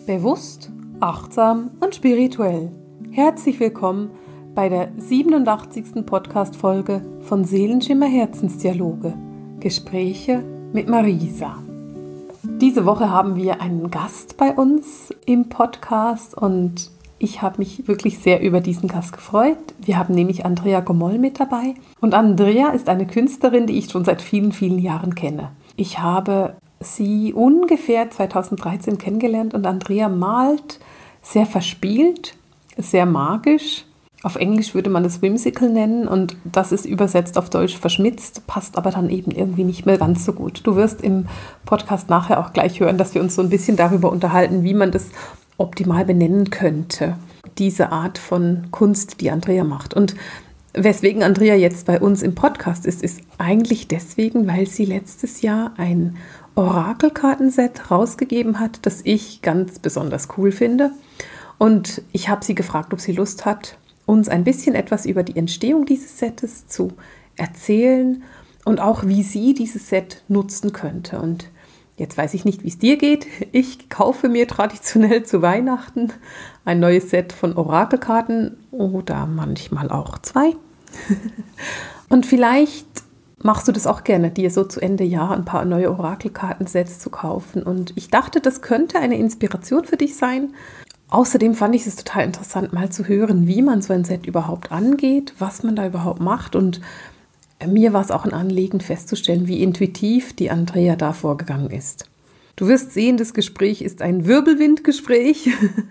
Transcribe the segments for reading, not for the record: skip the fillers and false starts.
Bewusst, achtsam und spirituell. Herzlich willkommen bei der 87. Podcast-Folge von Seelenschimmer Herzensdialoge. Gespräche mit Marisa. Diese Woche haben wir einen Gast bei uns im Podcast und ich habe mich wirklich sehr über diesen Gast gefreut. Wir haben nämlich Andrea Gomoll mit dabei. Und Andrea ist eine Künstlerin, die ich schon seit vielen, vielen Jahren kenne. Ich habe sie ungefähr 2013 kennengelernt und Andrea malt sehr verspielt, sehr magisch. Auf Englisch würde man das whimsical nennen und das ist übersetzt auf Deutsch verschmitzt, passt aber dann eben irgendwie nicht mehr ganz so gut. Du wirst im Podcast nachher auch gleich hören, dass wir uns so ein bisschen darüber unterhalten, wie man das optimal benennen könnte, diese Art von Kunst, die Andrea macht. Und weswegen Andrea jetzt bei uns im Podcast ist eigentlich deswegen, weil sie letztes Jahr ein Orakelkartenset rausgegeben hat, das ich ganz besonders cool finde. Und ich habe sie gefragt, ob sie Lust hat, uns ein bisschen etwas über die Entstehung dieses Setes zu erzählen und auch, wie sie dieses Set nutzen könnte. Und jetzt weiß ich nicht, wie es dir geht. Ich kaufe mir traditionell zu Weihnachten ein neues Set von Orakelkarten oder manchmal auch 2. Und vielleicht machst du das auch gerne, dir so zu Ende Jahr ein paar neue Orakelkartensets zu kaufen. Und ich dachte, das könnte eine Inspiration für dich sein. Außerdem fand ich es total interessant, mal zu hören, wie man so ein Set überhaupt angeht, was man da überhaupt macht. Und mir war es auch ein Anliegen festzustellen, wie intuitiv die Andrea da vorgegangen ist. Du wirst sehen, das Gespräch ist ein Wirbelwindgespräch.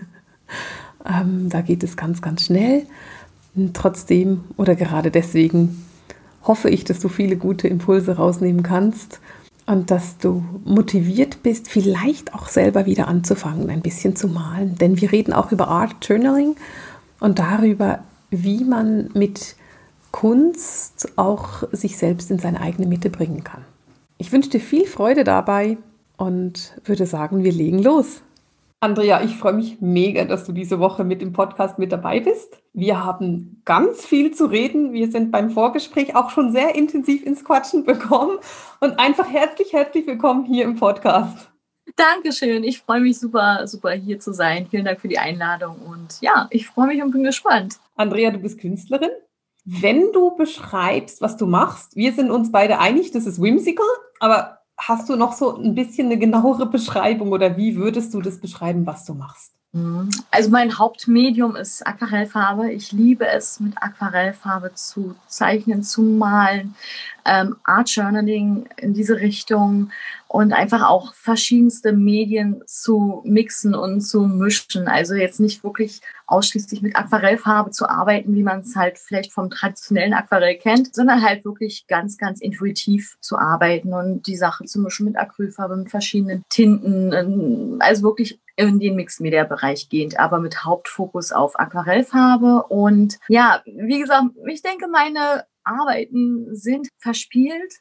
Da geht es ganz, ganz schnell. Trotzdem oder gerade deswegen hoffe ich, dass du viele gute Impulse rausnehmen kannst und dass du motiviert bist, vielleicht auch selber wieder anzufangen, ein bisschen zu malen. Denn wir reden auch über Art Journaling und darüber, wie man mit Kunst auch sich selbst in seine eigene Mitte bringen kann. Ich wünsche dir viel Freude dabei und würde sagen, wir legen los. Andrea, ich freue mich mega, dass du diese Woche mit dem Podcast mit dabei bist. Wir haben ganz viel zu reden. Wir sind beim Vorgespräch auch schon sehr intensiv ins Quatschen bekommen und einfach herzlich, herzlich willkommen hier im Podcast. Dankeschön. Ich freue mich super, super hier zu sein. Vielen Dank für die Einladung und ja, ich freue mich und bin gespannt. Andrea, du bist Künstlerin. Wenn du beschreibst, was du machst, wir sind uns beide einig, das ist whimsical, aber hast du noch so ein bisschen eine genauere Beschreibung oder wie würdest du das beschreiben, was du machst? Also mein Hauptmedium ist Aquarellfarbe. Ich liebe es, mit Aquarellfarbe zu zeichnen, zu malen, Art Journaling in diese Richtung und einfach auch verschiedenste Medien zu mixen und zu mischen. Also jetzt nicht wirklich ausschließlich mit Aquarellfarbe zu arbeiten, wie man es halt vielleicht vom traditionellen Aquarell kennt, sondern halt wirklich ganz, ganz intuitiv zu arbeiten und die Sache zu mischen mit Acrylfarbe, mit verschiedenen Tinten, also wirklich in den Mixed-Media-Bereich gehend, aber mit Hauptfokus auf Aquarellfarbe. Und ja, wie gesagt, ich denke, meine Arbeiten sind verspielt,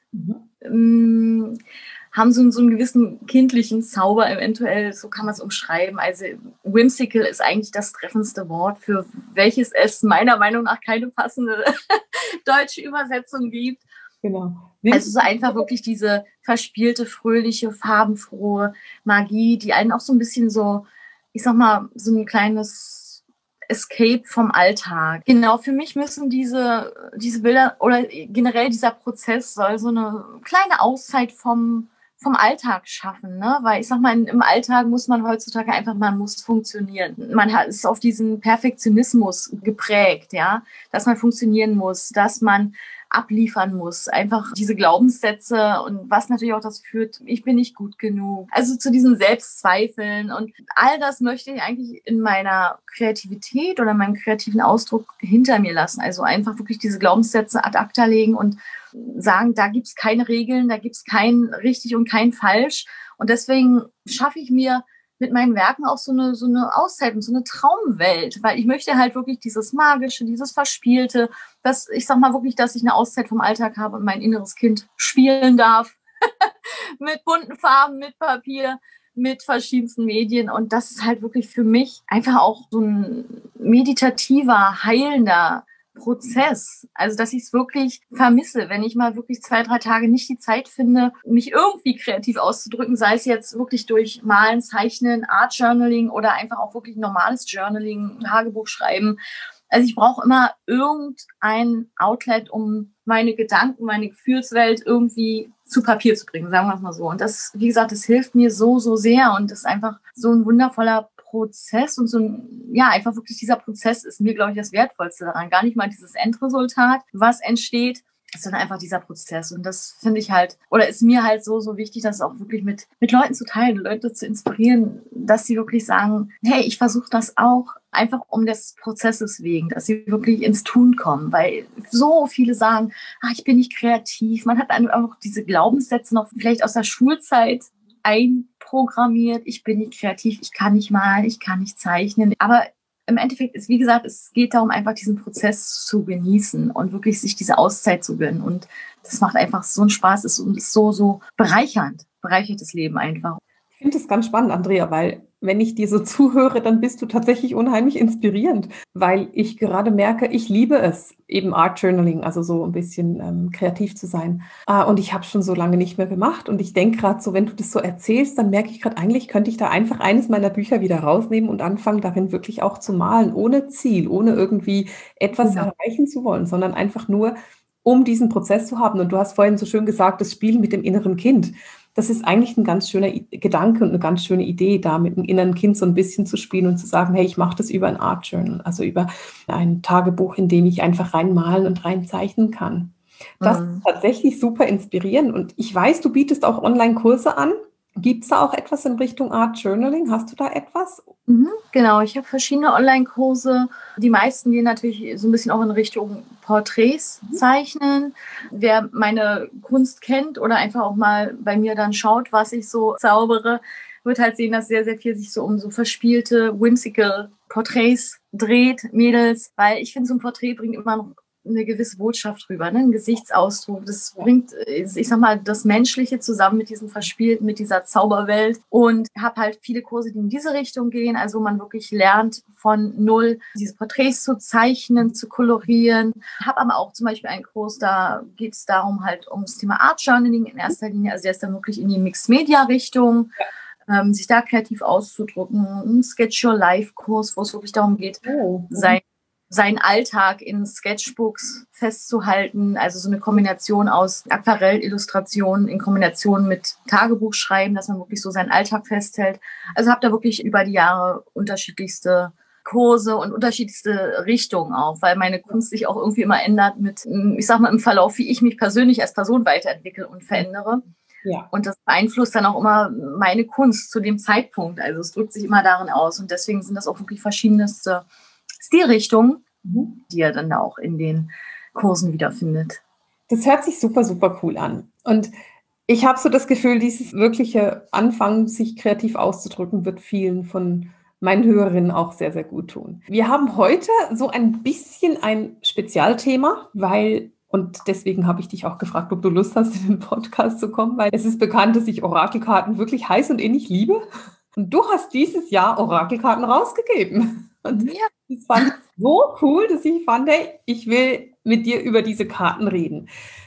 haben so einen gewissen kindlichen Zauber eventuell, so kann man es umschreiben. Also whimsical ist eigentlich das treffendste Wort, für welches es meiner Meinung nach keine passende deutsche Übersetzung gibt. Genau. Also so einfach wirklich diese verspielte, fröhliche, farbenfrohe Magie, die einen auch so ein bisschen so, ich sag mal, so ein kleines Escape vom Alltag. Genau, für mich müssen diese Bilder oder generell dieser Prozess soll so eine kleine Auszeit vom Alltag schaffen, ne? Weil ich sag mal, im Alltag muss man heutzutage einfach, man muss funktionieren. Man ist auf diesen Perfektionismus geprägt, ja, dass man funktionieren muss, dass man abliefern muss. Einfach diese Glaubenssätze und was natürlich auch dazu führt, ich bin nicht gut genug. Also zu diesen Selbstzweifeln und all das möchte ich eigentlich in meiner Kreativität oder meinem kreativen Ausdruck hinter mir lassen. Also einfach wirklich diese Glaubenssätze ad acta legen und sagen, da gibt's keine Regeln, da gibt's kein richtig und kein falsch. Und deswegen schaffe ich mir mit meinen Werken auch so eine Auszeit und so eine Traumwelt, weil ich möchte halt wirklich dieses Magische, dieses Verspielte, dass ich sag mal wirklich, dass ich eine Auszeit vom Alltag habe und mein inneres Kind spielen darf mit bunten Farben, mit Papier, mit verschiedensten Medien und das ist halt wirklich für mich einfach auch so ein meditativer, heilender Prozess. Also, dass ich es wirklich vermisse, wenn ich mal wirklich 2, 3 Tage nicht die Zeit finde, mich irgendwie kreativ auszudrücken, sei es jetzt wirklich durch Malen, Zeichnen, Art Journaling oder einfach auch wirklich normales Journaling, Tagebuch schreiben. Also ich brauche immer irgendein Outlet, um meine Gedanken, meine Gefühlswelt irgendwie zu Papier zu bringen, sagen wir es mal so. Und das, wie gesagt, das hilft mir so, so sehr und das ist einfach so ein wundervoller Prozess und so ein, ja, einfach wirklich dieser Prozess ist mir, glaube ich, das Wertvollste daran. Gar nicht mal dieses Endresultat, was entsteht, sondern einfach dieser Prozess. Und das finde ich halt, oder ist mir halt so, so wichtig, das auch wirklich mit Leuten zu teilen, Leute zu inspirieren, dass sie wirklich sagen, hey, ich versuche das auch, einfach um des Prozesses wegen, dass sie wirklich ins Tun kommen, weil so viele sagen, ich bin nicht kreativ. Man hat einfach diese Glaubenssätze noch vielleicht aus der Schulzeit einprogrammiert. Ich bin nicht kreativ, ich kann nicht malen, ich kann nicht zeichnen. Aber im Endeffekt ist, wie gesagt, es geht darum, einfach diesen Prozess zu genießen und wirklich sich diese Auszeit zu gönnen. Und das macht einfach so einen Spaß, ist so, so bereichernd, bereichert das Leben einfach. Ich finde das ganz spannend, Andrea, weil wenn ich dir so zuhöre, dann bist du tatsächlich unheimlich inspirierend, weil ich gerade merke, ich liebe es, eben Art Journaling, also so ein bisschen kreativ zu sein. Und ich habe es schon so lange nicht mehr gemacht und ich denke gerade so, wenn du das so erzählst, dann merke ich gerade, eigentlich könnte ich da einfach eines meiner Bücher wieder rausnehmen und anfangen, darin wirklich auch zu malen, ohne Ziel, ohne irgendwie etwas erreichen zu wollen, sondern einfach nur, um diesen Prozess zu haben. Und du hast vorhin so schön gesagt, das Spiel mit dem inneren Kind. Das ist eigentlich ein ganz schöner Gedanke und eine ganz schöne Idee, da mit dem inneren Kind so ein bisschen zu spielen und zu sagen, hey, ich mache das über ein Art Journal, also über ein Tagebuch, in dem ich einfach reinmalen und reinzeichnen kann. Das ist tatsächlich super inspirierend und ich weiß, du bietest auch Online-Kurse an. Gibt es da auch etwas in Richtung Art Journaling? Hast du da etwas? Genau, ich habe verschiedene Online-Kurse. Die meisten gehen natürlich so ein bisschen auch in Richtung Porträts zeichnen. Wer meine Kunst kennt oder einfach auch mal bei mir dann schaut, was ich so zaubere, wird halt sehen, dass sehr, sehr viel sich so um so verspielte, whimsical Porträts dreht, Mädels. Weil ich finde, so ein Porträt bringt immer noch eine gewisse Botschaft rüber, ne? Ein Gesichtsausdruck. Das bringt, ich sag mal, das Menschliche zusammen mit diesem Verspielten, mit dieser Zauberwelt. Und habe halt viele Kurse, die in diese Richtung gehen, also wo man wirklich lernt, von null diese Porträts zu zeichnen, zu kolorieren. Habe aber auch zum Beispiel einen Kurs, da geht es darum halt ums Thema Art Journaling in erster Linie. Also der ist dann wirklich in die Mixed-Media-Richtung. Sich da kreativ auszudrücken. Ein Sketch-Your-Life-Kurs, wo es wirklich darum geht, seinen Alltag in Sketchbooks festzuhalten, also so eine Kombination aus Aquarellillustrationen in Kombination mit Tagebuchschreiben, dass man wirklich so seinen Alltag festhält. Also habe da wirklich über die Jahre unterschiedlichste Kurse und unterschiedlichste Richtungen auch, weil meine Kunst sich auch irgendwie immer ändert mit, ich sag mal, im Verlauf, wie ich mich persönlich als Person weiterentwickle und verändere. Ja. Und das beeinflusst dann auch immer meine Kunst zu dem Zeitpunkt. Also es drückt sich immer darin aus und deswegen sind das auch wirklich verschiedenste Stilrichtungen, die er dann auch in den Kursen wiederfindet. Das hört sich super, super cool an. Und ich habe so das Gefühl, dieses wirkliche Anfangen, sich kreativ auszudrücken, wird vielen von meinen Hörerinnen auch sehr, sehr gut tun. Wir haben heute so ein bisschen ein Spezialthema, und deswegen habe ich dich auch gefragt, ob du Lust hast, in den Podcast zu kommen, weil es ist bekannt, dass ich Orakelkarten wirklich heiß und innig liebe. Und du hast dieses Jahr Orakelkarten rausgegeben. Und das fand ich so cool, dass ich fand, hey, ich will mit dir über diese Karten reden.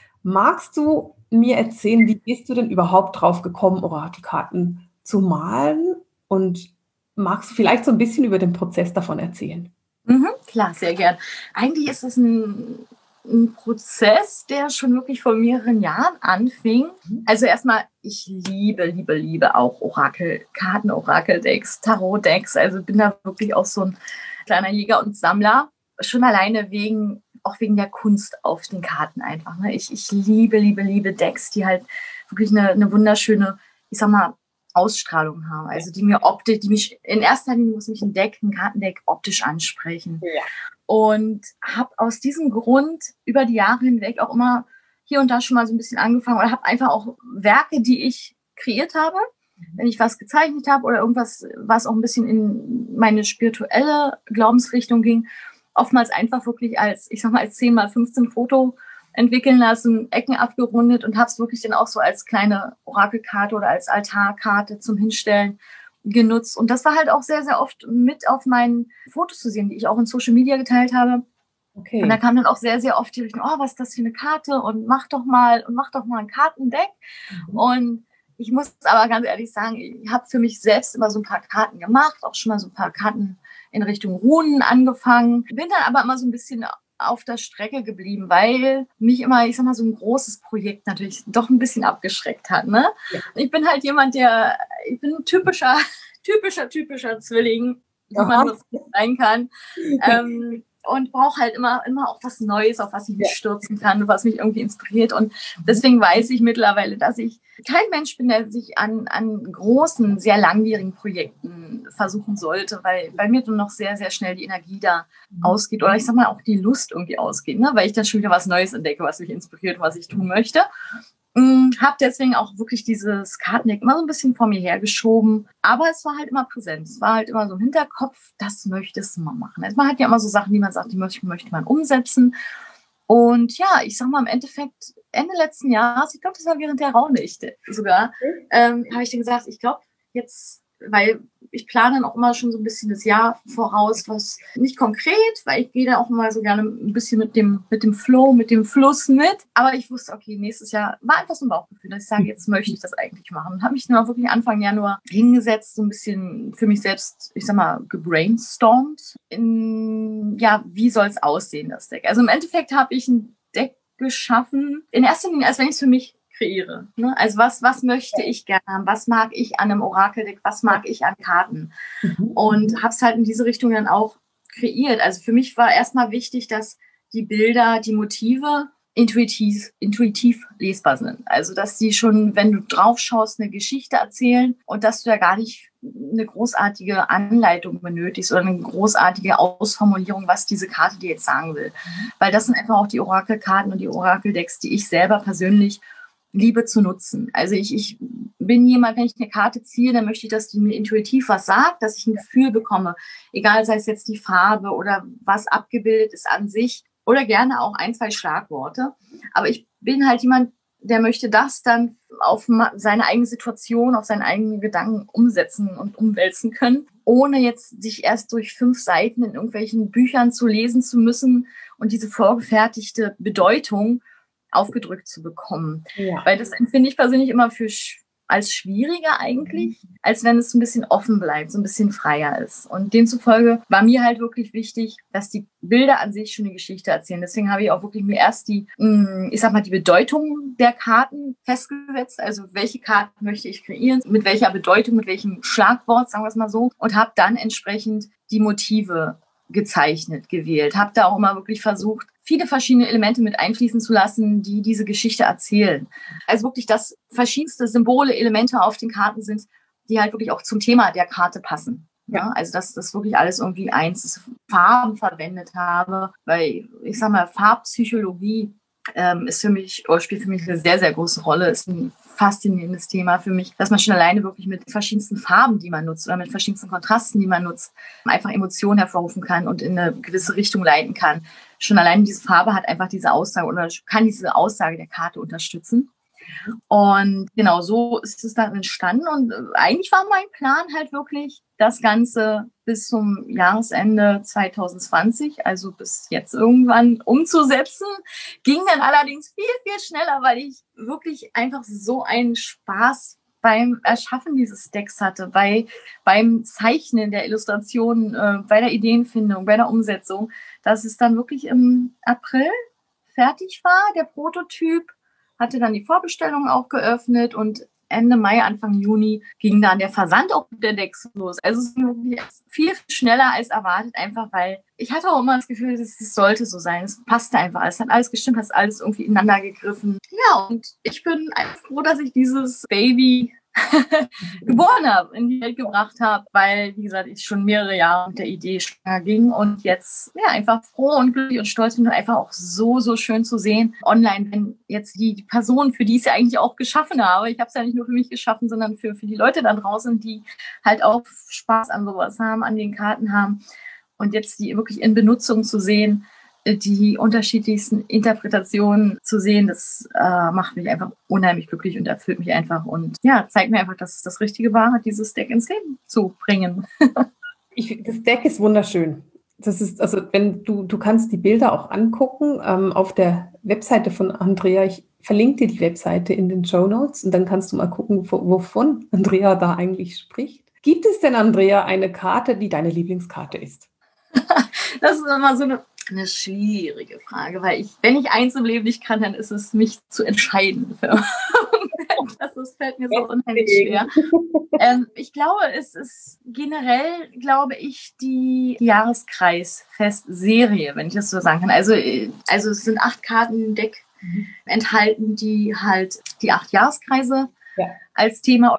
Magst du mir erzählen, wie bist du denn überhaupt drauf gekommen, Orakelkarten zu malen? Und magst du vielleicht so ein bisschen über den Prozess davon erzählen? Klar, sehr gern. Eigentlich ist es ein Prozess, der schon wirklich vor mehreren Jahren anfing. Also erstmal, ich liebe auch Orakelkarten, Orakeldecks, Tarotdecks. Also bin da wirklich auch so ein kleiner Jäger und Sammler. Schon alleine wegen der Kunst auf den Karten einfach. Ne? Ich liebe Decks, die halt wirklich eine wunderschöne, ich sag mal, Ausstrahlung haben. Also die mich in erster Linie muss mich ein Kartendeck optisch ansprechen. Ja. Und habe aus diesem Grund über die Jahre hinweg auch immer hier und da schon mal so ein bisschen angefangen oder habe einfach auch Werke, die ich kreiert habe, wenn ich was gezeichnet habe oder irgendwas, was auch ein bisschen in meine spirituelle Glaubensrichtung ging, oftmals einfach wirklich als 10x15 Foto entwickeln lassen, Ecken abgerundet und habe es wirklich dann auch so als kleine Orakelkarte oder als Altarkarte zum Hinstellen genutzt. Und das war halt auch sehr, sehr oft mit auf meinen Fotos zu sehen, die ich auch in Social Media geteilt habe. Okay. Und da kam dann auch sehr, sehr oft die Richtung, oh, was ist das für eine Karte und mach doch mal ein Kartendeck. Und ich muss aber ganz ehrlich sagen, ich habe für mich selbst immer so ein paar Karten gemacht, auch schon mal so ein paar Karten in Richtung Runen angefangen. Bin dann aber immer so ein bisschen auf der Strecke geblieben, weil mich immer, ich sag mal, so ein großes Projekt natürlich doch ein bisschen abgeschreckt hat. Ne? Ja. Ich bin halt jemand, ich bin ein typischer Zwilling, wie man das sein kann. Und brauche halt immer auch was Neues, auf was ich mich stürzen kann, was mich irgendwie inspiriert. Und deswegen weiß ich mittlerweile, dass ich kein Mensch bin, der sich an großen, sehr langwierigen Projekten versuchen sollte, weil bei mir dann noch sehr, sehr schnell die Energie da ausgeht oder ich sag mal auch die Lust irgendwie ausgeht, ne? Weil ich dann schon wieder was Neues entdecke, was mich inspiriert, was ich tun möchte. Habe deswegen auch wirklich dieses Kartendeck immer so ein bisschen vor mir hergeschoben. Aber es war halt immer präsent. Es war halt immer so im Hinterkopf, das möchtest du mal machen. Also man hat ja immer so Sachen, die man sagt, die möchte man umsetzen. Und ja, ich sag mal im Endeffekt, Ende letzten Jahres, ich glaube, das war während der Rauhnächte sogar, habe ich dir gesagt, ich glaube jetzt, weil ich plane dann auch immer schon so ein bisschen das Jahr voraus, was nicht konkret, weil ich gehe da auch immer so gerne ein bisschen mit dem Flow, mit dem Fluss mit. Aber ich wusste, okay, nächstes Jahr war einfach so ein Bauchgefühl, dass ich sage, jetzt möchte ich das eigentlich machen. Und habe mich dann auch wirklich Anfang Januar hingesetzt, so ein bisschen für mich selbst, ich sag mal, gebrainstormt. Wie soll es aussehen, das Deck? Also im Endeffekt habe ich ein Deck geschaffen, in erster Linie, als wenn ich es für mich kreiere. Ne? Also was möchte ich gerne haben? Was mag ich an einem Orakeldeck? Was mag ich an Karten? Und habe es halt in diese Richtung dann auch kreiert. Also für mich war erstmal wichtig, dass die Bilder, die Motive intuitiv lesbar sind. Also dass die schon, wenn du drauf schaust, eine Geschichte erzählen und dass du da gar nicht eine großartige Anleitung benötigst oder eine großartige Ausformulierung, was diese Karte dir jetzt sagen will. Weil das sind einfach auch die Orakelkarten und die Orakeldecks, die ich selber persönlich liebe zu nutzen. Also ich bin jemand, wenn ich eine Karte ziehe, dann möchte ich, dass die mir intuitiv was sagt, dass ich ein Gefühl bekomme, egal sei es jetzt die Farbe oder was abgebildet ist an sich oder gerne auch 1, 2 Schlagworte. Aber ich bin halt jemand, der möchte das dann auf seine eigene Situation, auf seine eigenen Gedanken umsetzen und umwälzen können, ohne jetzt sich erst durch 5 Seiten in irgendwelchen Büchern zu lesen zu müssen und diese vorgefertigte Bedeutung aufgedrückt zu bekommen. Ja. Weil das empfinde ich persönlich immer als schwieriger eigentlich, als wenn es ein bisschen offen bleibt, so ein bisschen freier ist. Und demzufolge war mir halt wirklich wichtig, dass die Bilder an sich schon eine Geschichte erzählen. Deswegen habe ich auch wirklich mir erst die Bedeutung der Karten festgesetzt. Also welche Karten möchte ich kreieren, mit welcher Bedeutung, mit welchem Schlagwort, sagen wir es mal so. Und habe dann entsprechend die Motive gezeichnet, gewählt. Habe da auch immer wirklich versucht, viele verschiedene Elemente mit einfließen zu lassen, die diese Geschichte erzählen. Also wirklich, dass verschiedenste Symbole, Elemente auf den Karten sind, die halt wirklich auch zum Thema der Karte passen. Ja, also dass das wirklich alles irgendwie Farben verwendet habe, weil ich sag mal, Farbpsychologie spielt für mich eine sehr, sehr große Rolle, ist ein faszinierendes Thema für mich, dass man schon alleine wirklich mit verschiedensten Farben, die man nutzt oder mit verschiedensten Kontrasten, die man nutzt, einfach Emotionen hervorrufen kann und in eine gewisse Richtung leiten kann. Schon alleine diese Farbe hat einfach diese Aussage oder kann diese Aussage der Karte unterstützen. Und genau so ist es dann entstanden. Und eigentlich war mein Plan halt wirklich, das Ganze bis zum Jahresende 2020, also bis jetzt irgendwann umzusetzen. Ging dann allerdings viel, viel schneller, weil ich wirklich einfach so einen Spaß beim Erschaffen dieses Decks hatte, beim Zeichnen der Illustrationen, bei der Ideenfindung, bei der Umsetzung, dass es dann wirklich im April fertig war, der Prototyp. Hatte dann die Vorbestellung auch geöffnet und Ende Mai, Anfang Juni ging dann der Versand auch der Decks los. Also es ging wirklich viel schneller als erwartet, einfach weil ich hatte auch immer das Gefühl, es sollte so sein. Es passte einfach alles, es hat alles gestimmt, es hat alles irgendwie ineinander gegriffen. Ja, und ich bin einfach froh, dass ich dieses Baby geboren habe, in die Welt gebracht habe, weil, wie gesagt, ich schon mehrere Jahre mit der Idee schwanger ging und jetzt einfach froh und glücklich und stolz bin und einfach auch so, so schön zu sehen online, wenn jetzt die Person, für die ich es ja eigentlich auch geschaffen habe, ich habe es ja nicht nur für mich geschaffen, sondern für die Leute da draußen, die halt auch Spaß an sowas haben, an den Karten haben und jetzt die wirklich in Benutzung zu sehen, die unterschiedlichsten Interpretationen zu sehen, das macht mich einfach unheimlich glücklich und erfüllt mich einfach und ja, zeigt mir einfach, dass es das Richtige war, dieses Deck ins Leben zu bringen. Das Deck ist wunderschön. Das ist, also wenn du kannst die Bilder auch angucken auf der Webseite von Andrea. Ich verlinke dir die Webseite in den Shownotes und dann kannst du mal gucken, wovon Andrea da eigentlich spricht. Gibt es denn, Andrea, eine Karte, die deine Lieblingskarte ist? Das ist immer so eine schwierige Frage, weil wenn ich eins im Leben nicht kann, dann ist es, mich zu entscheiden. Fällt mir so unheimlich schwer. Ich glaube, es ist generell, die Jahreskreisfest-Serie, wenn ich das so sagen kann. Also es sind 8 Karten im Deck enthalten, die halt die 8 Jahreskreise als Thema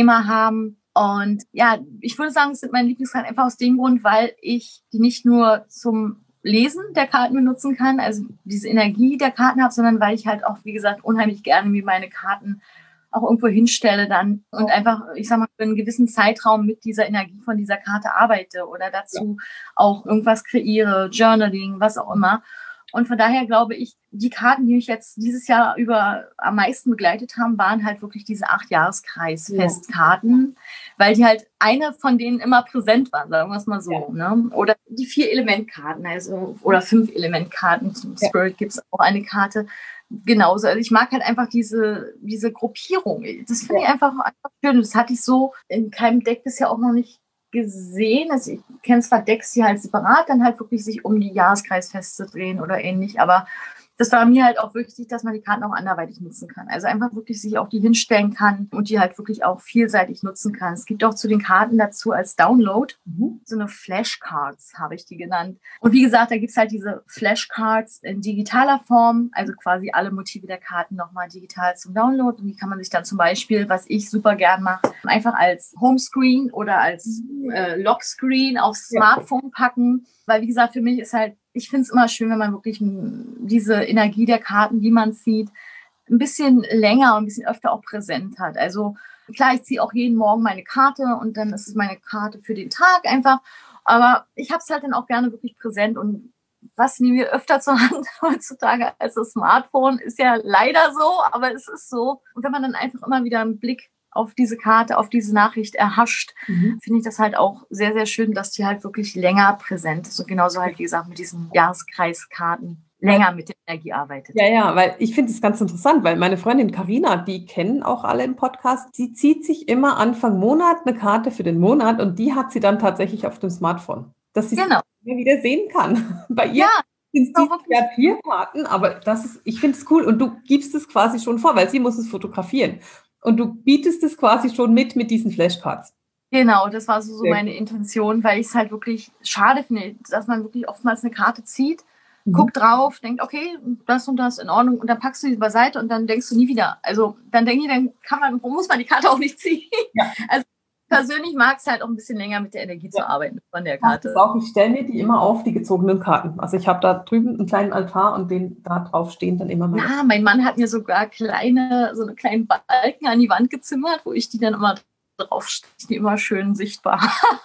haben. Und ja, ich würde sagen, es sind meine Lieblingskarten einfach aus dem Grund, weil ich die nicht nur zum Lesen der Karten benutzen kann, also diese Energie der Karten habe, sondern weil ich halt auch, wie gesagt, unheimlich gerne mir meine Karten auch irgendwo hinstelle dann und einfach, ich sag mal, für einen gewissen Zeitraum mit dieser Energie von dieser Karte arbeite oder dazu auch irgendwas kreiere, Journaling, was auch immer. Und von daher glaube ich, die Karten, die mich jetzt dieses Jahr über am meisten begleitet haben, waren halt wirklich diese 8 Jahreskreisfestkarten, weil die halt eine von denen immer präsent waren, sagen wir es mal so. Ja. Ne? Oder die 4 Elementkarten, also oder 5 Elementkarten. Zum Spirit gibt es auch eine Karte. Genauso. Also ich mag halt einfach diese Gruppierung. Das finde ich einfach schön. Das hatte ich so in keinem Deck bisher auch noch nicht gesehen. Also ich kenne zwar Decks, die halt separat dann halt wirklich sich um die Jahreskreisfeste drehen oder ähnlich, aber das war mir halt auch wichtig, dass man die Karten auch anderweitig nutzen kann. Also einfach wirklich sich auch die hinstellen kann und die halt wirklich auch vielseitig nutzen kann. Es gibt auch zu den Karten dazu als Download so eine Flashcards, habe ich die genannt. Und wie gesagt, da gibt es halt diese Flashcards in digitaler Form, also quasi alle Motive der Karten nochmal digital zum Download. Und die kann man sich dann zum Beispiel, was ich super gern mache, einfach als Homescreen oder als Lockscreen aufs Smartphone packen. Weil wie gesagt, für mich ist halt, ich finde es immer schön, wenn man wirklich diese Energie der Karten, die man sieht, ein bisschen länger und ein bisschen öfter auch präsent hat. Also klar, ich ziehe auch jeden Morgen meine Karte und dann ist es meine Karte für den Tag einfach. Aber ich habe es halt dann auch gerne wirklich präsent und was nehmen wir öfter zur Hand heutzutage als das Smartphone, ist ja leider so, aber es ist so. Und wenn man dann einfach immer wieder einen Blick auf diese Karte, auf diese Nachricht erhascht, finde ich das halt auch sehr, sehr schön, dass die halt wirklich länger präsent ist und genauso halt, wie gesagt, mit diesen Jahreskreiskarten länger mit der Energie arbeitet. Ja, weil ich finde es ganz interessant, weil meine Freundin Carina, die kennen auch alle im Podcast, sie zieht sich immer Anfang Monat eine Karte für den Monat und die hat sie dann tatsächlich auf dem Smartphone, dass sie es wieder sehen kann. Bei ihr sind es ja 4 Karten, aber ich finde es cool und du gibst es quasi schon vor, weil sie muss es fotografieren. Und du bietest es quasi schon mit diesen Flashcards. Genau, das war so meine Intention, weil ich es halt wirklich schade finde, dass man wirklich oftmals eine Karte zieht, guckt drauf, denkt, okay, das und das in Ordnung und dann packst du sie beiseite und dann denkst du nie wieder. Also dann denke ich, dann muss man die Karte auch nicht ziehen. Ja. Also persönlich mag es halt auch ein bisschen länger mit der Energie zu arbeiten von der Karte. Ich stelle mir die immer auf, die gezogenen Karten. Also ich habe da drüben einen kleinen Altar und da drauf stehen dann immer meine. Ja, mein Mann hat mir sogar so eine kleinen Balken an die Wand gezimmert, wo ich die dann immer draufstehe, die immer schön sichtbar.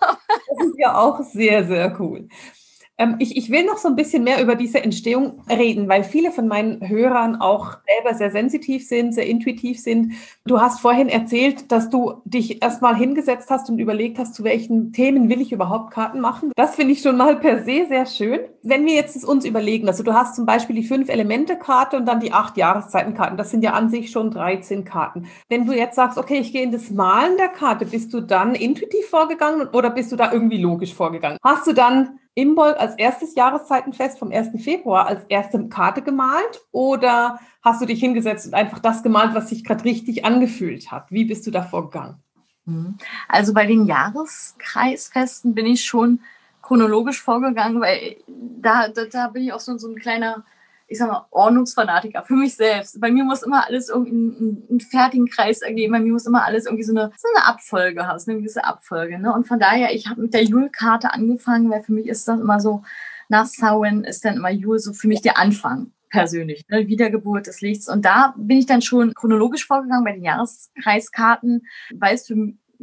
Das ist ja auch sehr, sehr cool. Ich will noch so ein bisschen mehr über diese Entstehung reden, weil viele von meinen Hörern auch selber sehr sensitiv sind, sehr intuitiv sind. Du hast vorhin erzählt, dass du dich erstmal hingesetzt hast und überlegt hast, zu welchen Themen will ich überhaupt Karten machen. Das finde ich schon mal per se sehr schön. Wenn wir jetzt es uns überlegen, also du hast zum Beispiel die 5-Elemente-Karte und dann die 8 Jahreszeitenkarten. Das sind ja an sich schon 13 Karten. Wenn du jetzt sagst, okay, ich gehe in das Malen der Karte, bist du dann intuitiv vorgegangen oder bist du da irgendwie logisch vorgegangen? Hast du dann Imbolc als erstes Jahreszeitenfest vom 1. Februar als erste Karte gemalt oder hast du dich hingesetzt und einfach das gemalt, was sich gerade richtig angefühlt hat? Wie bist du da vorgegangen? Also bei den Jahreskreisfesten bin ich schon chronologisch vorgegangen, weil da bin ich auch so ein kleiner, ich sag mal, Ordnungsfanatiker für mich selbst. Bei mir muss immer alles irgendwie einen fertigen Kreis ergeben. Bei mir muss immer alles irgendwie so eine Abfolge haben, eine gewisse Abfolge. Ne? Und von daher, ich habe mit der Jule-Karte angefangen, weil für mich ist das immer so, nach Samhain ist dann immer Jule so für mich der Anfang persönlich, ne? Wiedergeburt des Lichts. Und da bin ich dann schon chronologisch vorgegangen bei den Jahreskreiskarten, weil es für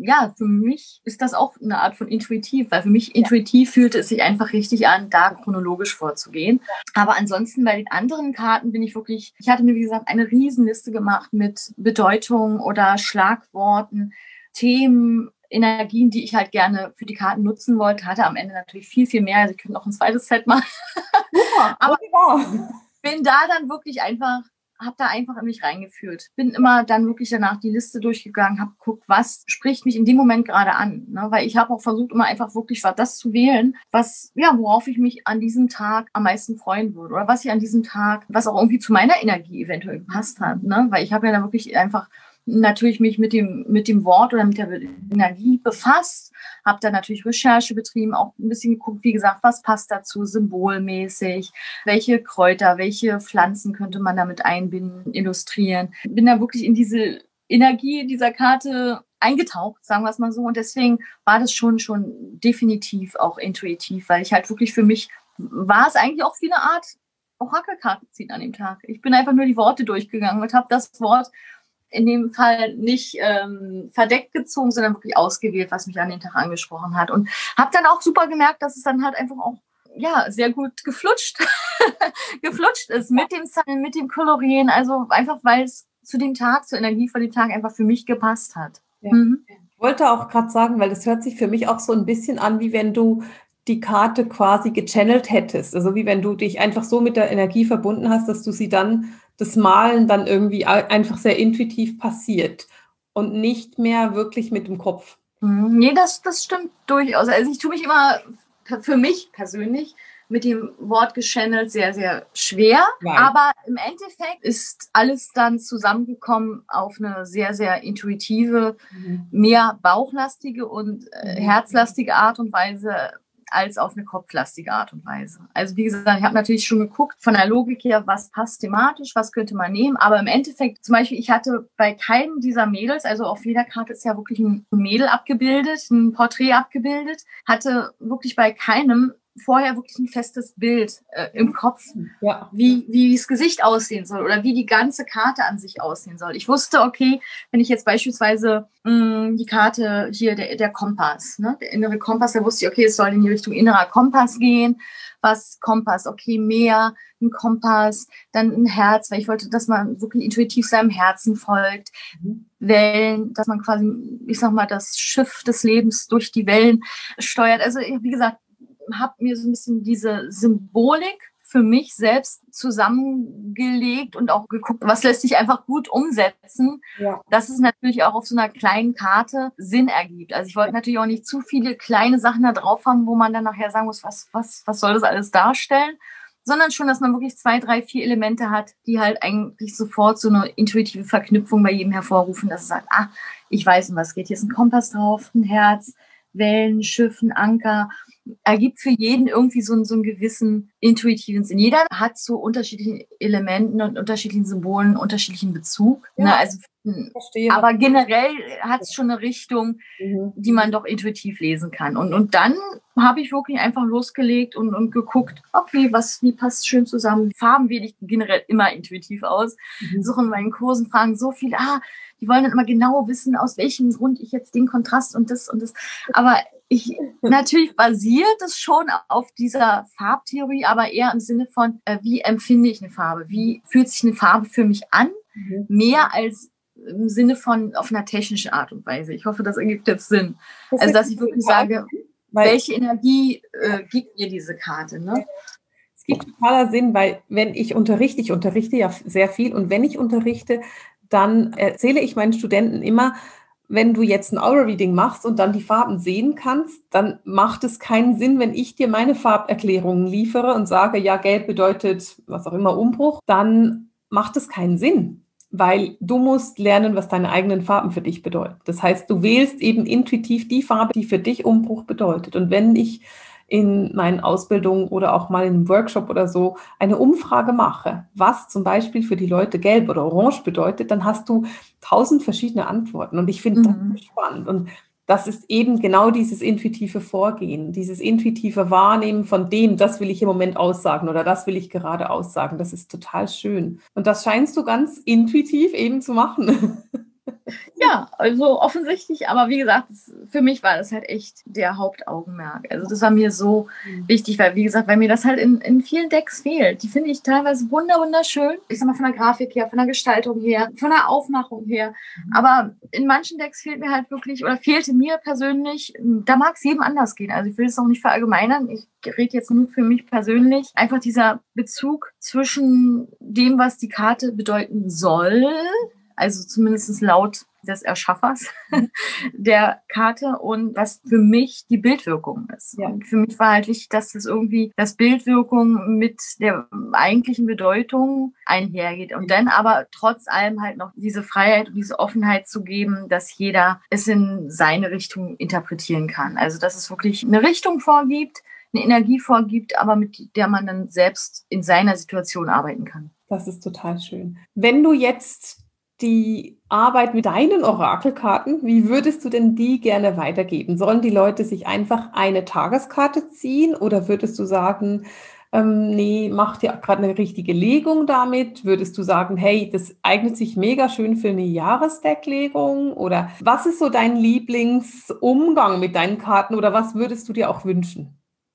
mich ist das auch eine Art von intuitiv, weil für mich intuitiv fühlte es sich einfach richtig an, da chronologisch vorzugehen. Aber ansonsten bei den anderen Karten ich hatte mir, wie gesagt, eine Riesenliste gemacht mit Bedeutungen oder Schlagworten, Themen, Energien, die ich halt gerne für die Karten nutzen wollte, hatte am Ende natürlich viel, viel mehr. Also ich könnte noch ein zweites Set machen. Super, aber wunderbar. bin da dann wirklich einfach, habe da einfach in mich reingeführt. Bin immer dann wirklich danach die Liste durchgegangen, habe geguckt, was spricht mich in dem Moment gerade an. Ne? Weil ich habe auch versucht, immer einfach wirklich das zu wählen, was, ja, worauf ich mich an diesem Tag am meisten freuen würde. Oder was ich an diesem Tag, was auch irgendwie zu meiner Energie eventuell gepasst hat. Ne? Weil ich habe ja da wirklich einfach natürlich mich mit dem Wort oder mit der Energie befasst, habe dann natürlich Recherche betrieben, auch ein bisschen geguckt, wie gesagt, was passt dazu symbolmäßig, welche Kräuter, welche Pflanzen könnte man damit einbinden, illustrieren. Bin da wirklich in diese Energie dieser Karte eingetaucht, sagen wir es mal so. Und deswegen war das schon definitiv auch intuitiv, weil ich halt wirklich für mich war es eigentlich auch wie eine Art Orakelkarte ziehen an dem Tag. Ich bin einfach nur die Worte durchgegangen und habe das Wort in dem Fall nicht verdeckt gezogen, sondern wirklich ausgewählt, was mich an den Tag angesprochen hat. Und habe dann auch super gemerkt, dass es dann halt einfach auch sehr gut geflutscht ist mit dem Zahlen, mit dem Kolorieren. Also einfach, weil es zu dem Tag, zur Energie von dem Tag einfach für mich gepasst hat. Ja. Ich wollte auch gerade sagen, weil das hört sich für mich auch so ein bisschen an, wie wenn du die Karte quasi gechannelt hättest. Also wie wenn du dich einfach so mit der Energie verbunden hast, dass du sie dann, das Malen dann irgendwie einfach sehr intuitiv passiert und nicht mehr wirklich mit dem Kopf. Nee, das stimmt durchaus. Also ich tue mich immer für mich persönlich mit dem Wort gechannelt sehr, sehr schwer. Nein. Aber im Endeffekt ist alles dann zusammengekommen auf eine sehr, sehr intuitive, mehr bauchlastige und herzlastige Art und Weise als auf eine kopflastige Art und Weise. Also wie gesagt, ich habe natürlich schon geguckt, von der Logik her, was passt thematisch, was könnte man nehmen, aber im Endeffekt, zum Beispiel, ich hatte bei keinem dieser Mädels, also auf jeder Karte ist ja wirklich ein Mädel abgebildet, ein Porträt abgebildet, hatte wirklich bei keinem vorher wirklich ein festes Bild im Kopf, wie das Gesicht aussehen soll oder wie die ganze Karte an sich aussehen soll. Ich wusste, okay, wenn ich jetzt beispielsweise die Karte hier, der Kompass, ne, der innere Kompass, da wusste ich, okay, es soll in die Richtung innerer Kompass gehen. Was Kompass? Okay, Meer, ein Kompass, dann ein Herz, weil ich wollte, dass man wirklich intuitiv seinem Herzen folgt. Wellen, dass man quasi, ich sag mal, das Schiff des Lebens durch die Wellen steuert. Also wie gesagt, habe mir so ein bisschen diese Symbolik für mich selbst zusammengelegt und auch geguckt, was lässt sich einfach gut umsetzen, dass es natürlich auch auf so einer kleinen Karte Sinn ergibt. Also ich wollte natürlich auch nicht zu viele kleine Sachen da drauf haben, wo man dann nachher sagen muss, was soll das alles darstellen, sondern schon, dass man wirklich 2, 3, 4 Elemente hat, die halt eigentlich sofort so eine intuitive Verknüpfung bei jedem hervorrufen, dass es sagt, ich weiß, um was geht. Hier ist ein Kompass drauf, ein Herz, Wellen, Schiff, ein Anker, ergibt für jeden irgendwie so einen gewissen intuitiven Sinn. Jeder hat zu unterschiedlichen Elementen und unterschiedlichen Symbolen unterschiedlichen Bezug. Ja, ne? Also, verstehe. Aber generell hat es schon eine Richtung, die man doch intuitiv lesen kann. Und dann habe ich wirklich einfach losgelegt und geguckt, okay, wie passt schön zusammen. Farben wähle ich generell immer intuitiv aus. Suche in meinen Kursen, fragen so viel, die wollen dann immer genau wissen, aus welchem Grund ich jetzt den Kontrast und das. Aber natürlich basiert es schon auf dieser Farbtheorie, aber eher im Sinne von, wie empfinde ich eine Farbe? Wie fühlt sich eine Farbe für mich an? Mehr als im Sinne von auf einer technischen Art und Weise. Ich hoffe, das ergibt jetzt Sinn. Also, dass ich wirklich sage, welche Energie gibt mir diese Karte? Ne? Es gibt totaler Sinn, weil wenn ich unterrichte ja sehr viel und wenn ich unterrichte, dann erzähle ich meinen Studenten immer, wenn du jetzt ein Aura-Reading machst und dann die Farben sehen kannst, dann macht es keinen Sinn, wenn ich dir meine Farberklärungen liefere und sage, ja, gelb bedeutet, was auch immer, Umbruch, dann macht es keinen Sinn, weil du musst lernen, was deine eigenen Farben für dich bedeuten. Das heißt, du wählst eben intuitiv die Farbe, die für dich Umbruch bedeutet. Und wenn ich in meinen Ausbildungen oder auch mal in einem Workshop oder so eine Umfrage mache, was zum Beispiel für die Leute gelb oder orange bedeutet, dann hast du 1000 verschiedene Antworten. Und ich finde das spannend. Und das ist eben genau dieses intuitive Vorgehen, dieses intuitive Wahrnehmen von dem, das will ich im Moment aussagen oder das will ich gerade aussagen. Das ist total schön. Und das scheinst du ganz intuitiv eben zu machen. Ja, also offensichtlich, aber wie gesagt, für mich war das halt echt der Hauptaugenmerk. Also das war mir so wichtig, weil wie gesagt, weil mir das halt in vielen Decks fehlt. Die finde ich teilweise wunderschön. Ich sag mal von der Grafik her, von der Gestaltung her, von der Aufmachung her. Aber in manchen Decks fehlt mir halt wirklich, oder fehlte mir persönlich, da mag es jedem anders gehen. Also ich will es auch nicht verallgemeinern. Ich rede jetzt nur für mich persönlich. Einfach dieser Bezug zwischen dem, was die Karte bedeuten soll, also zumindest laut des Erschaffers der Karte und was für mich die Bildwirkung ist. Ja. Und für mich war halt wichtig, dass das irgendwie das Bildwirkung mit der eigentlichen Bedeutung einhergeht und dann aber trotz allem halt noch diese Freiheit und diese Offenheit zu geben, dass jeder es in seine Richtung interpretieren kann. Also dass es wirklich eine Richtung vorgibt, eine Energie vorgibt, aber mit der man dann selbst in seiner Situation arbeiten kann. Das ist total schön. Wenn du jetzt die Arbeit mit deinen Orakelkarten, wie würdest du denn die gerne weitergeben? Sollen die Leute sich einfach eine Tageskarte ziehen oder würdest du sagen, nee, mach dir gerade eine richtige Legung damit? Würdest du sagen, hey, das eignet sich mega schön für eine Jahresdecklegung? Oder was ist so dein Lieblingsumgang mit deinen Karten oder was würdest du dir auch wünschen?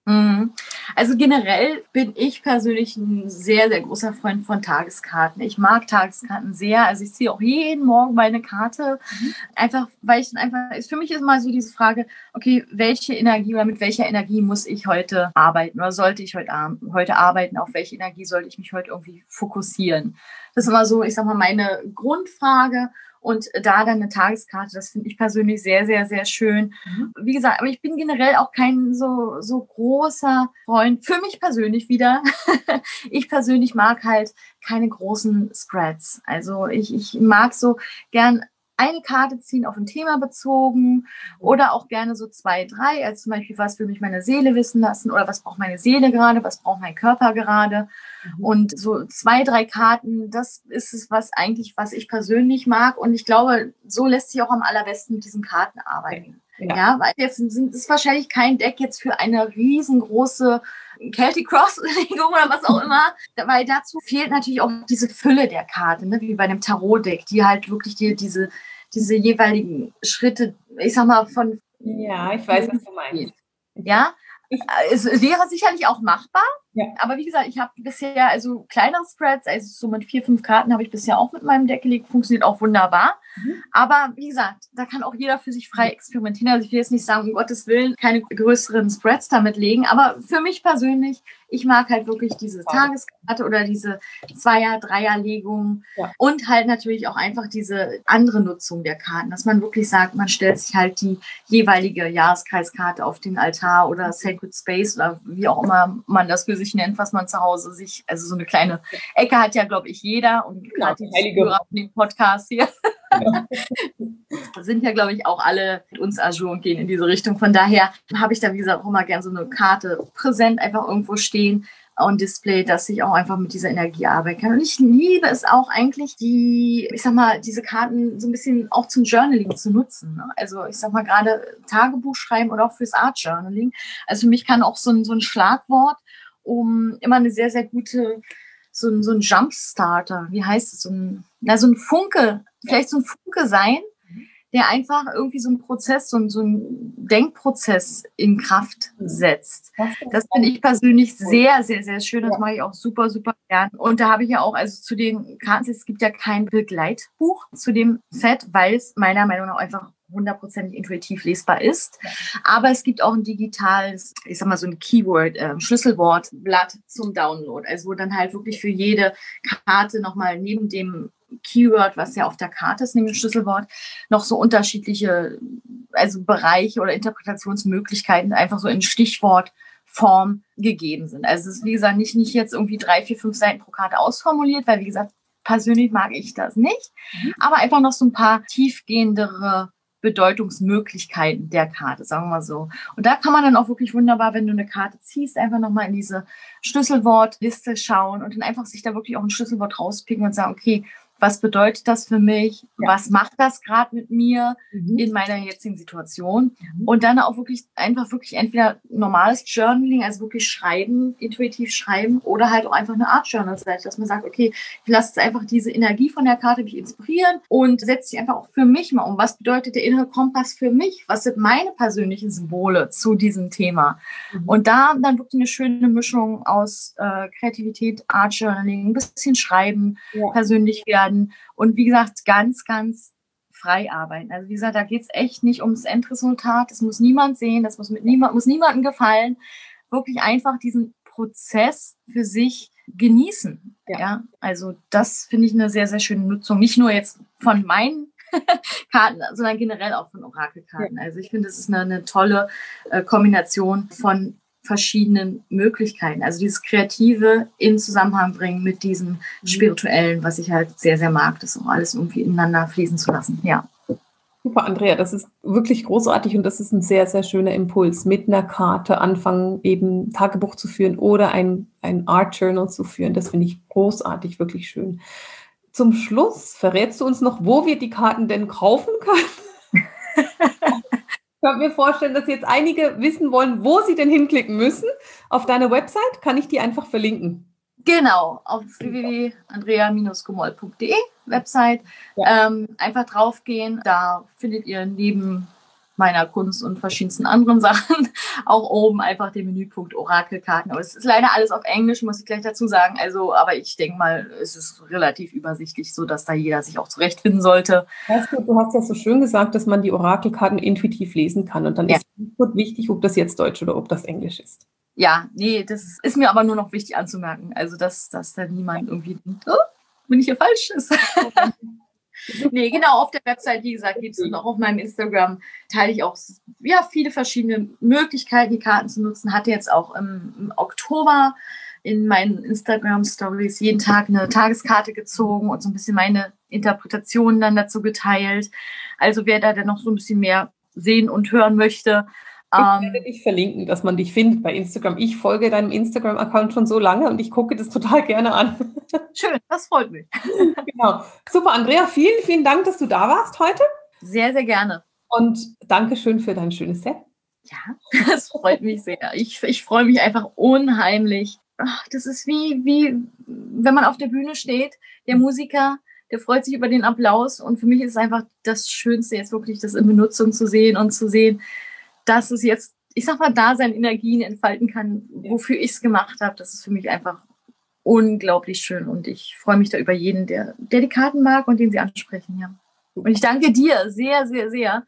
Also generell bin ich persönlich ein sehr, sehr großer Freund von Tageskarten. Ich mag Tageskarten sehr. Also ich ziehe auch jeden Morgen meine Karte. Einfach, weil ich dann einfach, für mich ist mal so diese Frage, okay, welche Energie oder mit welcher Energie muss ich heute arbeiten oder sollte ich heute arbeiten? Auf welche Energie sollte ich mich heute irgendwie fokussieren? Das ist immer so, ich sag mal, meine Grundfrage. Und da dann eine Tageskarte, das finde ich persönlich sehr, sehr, sehr schön. Wie gesagt, aber ich bin generell auch kein so großer Freund, für mich persönlich wieder. Ich persönlich mag halt keine großen Spreads. Also ich mag so gern eine Karte ziehen auf ein Thema bezogen oder auch gerne so 2, 3, als zum Beispiel, was will mich meine Seele wissen lassen oder was braucht meine Seele gerade, was braucht mein Körper gerade. Und so 2, 3 Karten, das ist es, was ich persönlich mag. Und ich glaube, so lässt sich auch am allerbesten mit diesen Karten arbeiten. Ja, weil jetzt ist wahrscheinlich kein Deck jetzt für eine riesengroße Celtic Cross-Legung oder was auch immer, weil dazu fehlt natürlich auch diese Fülle der Karte, ne? Wie bei einem Tarot-Deck, die halt wirklich diese jeweiligen Schritte, ich sag mal, von... Ja, ich weiß, was du meinst. Ja, es wäre sicherlich auch machbar, aber wie gesagt, ich habe bisher also kleinere Spreads, also so mit 4, 5 Karten habe ich bisher auch mit meinem Deck gelegt, funktioniert auch wunderbar. Aber wie gesagt, da kann auch jeder für sich frei experimentieren. Also ich will jetzt nicht sagen, um Gottes Willen, keine größeren Spreads damit legen, aber für mich persönlich, ich mag halt wirklich diese Tageskarte oder diese 2er-, 3er-Legung und halt natürlich auch einfach diese andere Nutzung der Karten, dass man wirklich sagt, man stellt sich halt die jeweilige Jahreskreiskarte auf den Altar oder Sacred Space oder wie auch immer man das für sich nennt, was man zu Hause sich, also so eine kleine Ecke hat ja, glaube ich, jeder und gerade die Hörer von dem Podcast hier sind ja, glaube ich, auch alle mit uns à jour und gehen in diese Richtung. Von daher habe ich da, wie gesagt, auch immer gerne so eine Karte präsent einfach irgendwo stehen on Display, dass ich auch einfach mit dieser Energie arbeiten kann. Und ich liebe es auch eigentlich, diese Karten so ein bisschen auch zum Journaling zu nutzen. Ne? Also ich sag mal gerade Tagebuch schreiben oder auch fürs Art Journaling. Also für mich kann auch so ein Schlagwort um immer eine sehr, sehr gute, so ein Jumpstarter, wie heißt es, so ein Funke, vielleicht so ein Funke sein, der einfach irgendwie so ein Prozess, so ein Denkprozess in Kraft setzt. Das finde ich persönlich sehr, sehr, sehr schön. Das mache ich auch super, super gern. Und da habe ich ja auch, also zu den Karten, es gibt ja kein Begleitbuch zu dem Set, weil es meiner Meinung nach einfach 100% intuitiv lesbar ist. Aber es gibt auch ein digitales, ich sag mal so ein Keyword, Schlüsselwortblatt zum Download. Also wo dann halt wirklich für jede Karte nochmal neben dem Keyword, was ja auf der Karte ist, neben dem Schlüsselwort, noch so unterschiedliche, also Bereiche oder Interpretationsmöglichkeiten einfach so in Stichwortform gegeben sind. Also es ist, wie gesagt, nicht jetzt irgendwie 3, 4, 5 Seiten pro Karte ausformuliert, weil, wie gesagt, persönlich mag ich das nicht, aber einfach noch so ein paar tiefgehendere Bedeutungsmöglichkeiten der Karte, sagen wir mal so. Und da kann man dann auch wirklich wunderbar, wenn du eine Karte ziehst, einfach nochmal in diese Schlüsselwortliste schauen und dann einfach sich da wirklich auch ein Schlüsselwort rauspicken und sagen, okay, Was bedeutet das für mich? Ja. Was macht das gerade mit mir in meiner jetzigen Situation? Und dann auch wirklich entweder normales Journaling, also wirklich schreiben, intuitiv schreiben, oder halt auch einfach eine Art Journal-Seite, dass man sagt, okay, ich lasse jetzt einfach diese Energie von der Karte mich inspirieren und setze sie einfach auch für mich mal um. Was bedeutet der innere Kompass für mich? Was sind meine persönlichen Symbole zu diesem Thema? Und da dann wirklich eine schöne Mischung aus Kreativität, Art Journaling, ein bisschen schreiben, persönlich werden und wie gesagt, ganz, ganz frei arbeiten. Also wie gesagt, da geht es echt nicht ums Endresultat. Das muss niemand sehen, das muss niemandem gefallen. Wirklich einfach diesen Prozess für sich genießen. Ja, also das finde ich eine sehr, sehr schöne Nutzung. Nicht nur jetzt von meinen Karten, sondern generell auch von Orakelkarten. Also ich finde, das ist eine tolle Kombination von verschiedenen Möglichkeiten. Also dieses Kreative in Zusammenhang bringen mit diesem Spirituellen, was ich halt sehr, sehr mag, das auch alles irgendwie ineinander fließen zu lassen. Ja. Super, Andrea, das ist wirklich großartig und das ist ein sehr, sehr schöner Impuls, mit einer Karte anfangen, eben Tagebuch zu führen oder ein Art Journal zu führen. Das finde ich großartig, wirklich schön. Zum Schluss verrätst du uns noch, wo wir die Karten denn kaufen können? Ich kann mir vorstellen, dass jetzt einige wissen wollen, wo sie denn hinklicken müssen. Auf deiner Website kann ich die einfach verlinken. Genau, auf www.andrea-gomol.de Website. Einfach draufgehen. Da findet ihr neben meiner Kunst und verschiedensten anderen Sachen auch oben einfach den Menüpunkt Orakelkarten. Aber es ist leider alles auf Englisch, muss ich gleich dazu sagen. Also, aber ich denke mal, es ist relativ übersichtlich, so dass da jeder sich auch zurechtfinden sollte. Weißt du hast ja so schön gesagt, dass man die Orakelkarten intuitiv lesen kann. Und dann ist es wichtig, ob das jetzt Deutsch oder ob das Englisch ist. Ja, nee, das ist mir aber nur noch wichtig anzumerken. Also, dass da niemand irgendwie denkt, oh, bin ich hier falsch? Nee, genau, auf der Website, wie gesagt, gibt es und auch auf meinem Instagram teile ich auch viele verschiedene Möglichkeiten, die Karten zu nutzen. Hatte jetzt auch im Oktober in meinen Instagram-Stories jeden Tag eine Tageskarte gezogen und so ein bisschen meine Interpretationen dann dazu geteilt. Also wer da denn noch so ein bisschen mehr sehen und hören möchte, ich werde dich verlinken, dass man dich findet bei Instagram. Ich folge deinem Instagram-Account schon so lange und ich gucke das total gerne an. Schön, das freut mich. Genau. Super, Andrea, vielen, vielen Dank, dass du da warst heute. Sehr, sehr gerne. Und danke schön für dein schönes Set. Ja, das freut mich sehr. Ich freue mich einfach unheimlich. Ach, das ist wie, wenn man auf der Bühne steht, der Musiker, der freut sich über den Applaus. Und für mich ist es einfach das Schönste, jetzt wirklich das in Benutzung zu sehen und zu sehen, dass es jetzt, ich sag mal, da seine Energien entfalten kann, wofür ich es gemacht habe. Das ist für mich einfach unglaublich schön. Und ich freue mich da über jeden, der die Karten mag und den sie ansprechen. Ja. Und ich danke dir sehr, sehr, sehr,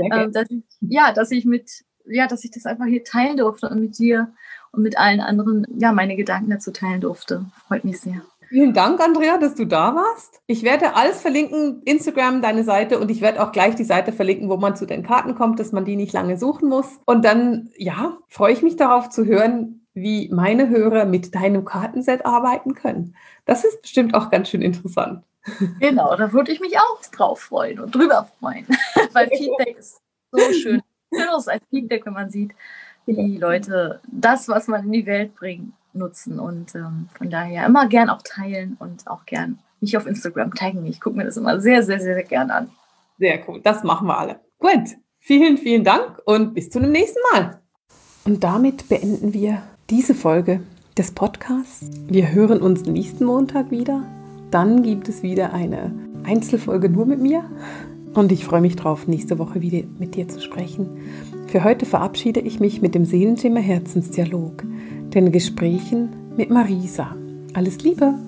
dass ich das einfach hier teilen durfte und mit dir und mit allen anderen, meine Gedanken dazu teilen durfte. Freut mich sehr. Vielen Dank, Andrea, dass du da warst. Ich werde alles verlinken, Instagram, deine Seite, und ich werde auch gleich die Seite verlinken, wo man zu den Karten kommt, dass man die nicht lange suchen muss. Und dann, freue ich mich darauf zu hören, wie meine Hörer mit deinem Kartenset arbeiten können. Das ist bestimmt auch ganz schön interessant. Genau, da würde ich mich auch drauf freuen und drüber freuen, weil Feedback ist so schön. Schönes als Feedback, wenn man sieht, wie die Leute das, was man in die Welt bringt, nutzen, und von daher immer gern auch teilen und auch gern mich auf Instagram taggen. Ich gucke mir das immer sehr, sehr, sehr, sehr gern an. Sehr cool, das machen wir alle. Gut, vielen, vielen Dank und bis zu dem nächsten Mal. Und damit beenden wir diese Folge des Podcasts. Wir hören uns nächsten Montag wieder. Dann gibt es wieder eine Einzelfolge nur mit mir. Und ich freue mich drauf, nächste Woche wieder mit dir zu sprechen. Für heute verabschiede ich mich mit dem Seelenschimmer Herzensdialog, den Gesprächen mit Marisa. Alles Liebe!